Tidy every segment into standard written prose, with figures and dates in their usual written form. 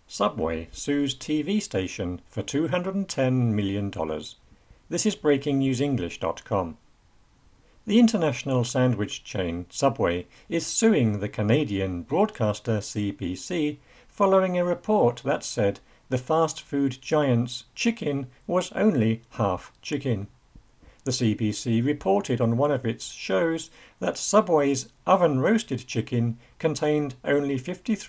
Subway sues TV station for $210 million. This is breakingnewsenglish.com. The international sandwich chain Subway is suing the Canadian broadcaster CBC following a report that said the fast food giant's chicken was only half chicken. The CBC reported on one of its shows that Subway's oven-roasted chicken contained only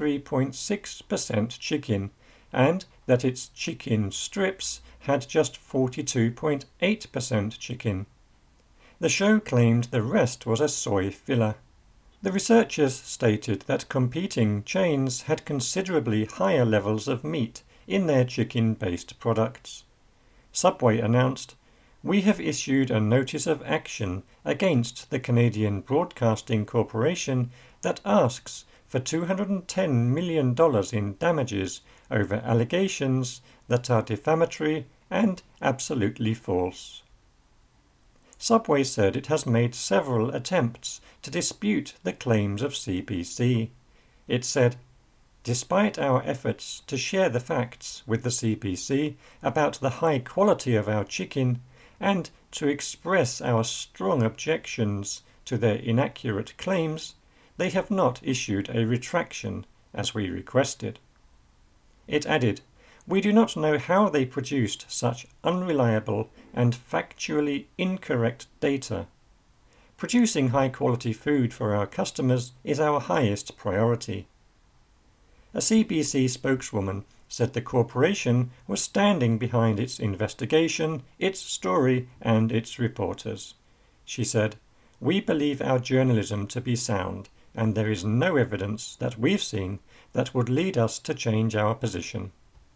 53.6% chicken and that its chicken strips had just 42.8% chicken. The show claimed the rest was a soy filler. The researchers stated that competing chains had considerably higher levels of meat in their chicken-based products. Subway announced, "We have issued a notice of action against the Canadian Broadcasting Corporation that asks for $210 million in damages over allegations that are defamatory and absolutely false." Subway said it has made several attempts to dispute the claims of CBC. It said, "Despite our efforts to share the facts with the CBC about the high quality of our chicken and to express our strong objections to their inaccurate claims, they have not issued a retraction as we requested." It added, "We do not know how they produced such unreliable and factually incorrect data. Producing high-quality food for our customers is our highest priority." A CBC spokeswoman said the corporation was standing behind its investigation, its story, and its reporters. She said, "We believe our journalism to be sound, and there is no evidence that we've seen that would lead us to change our position."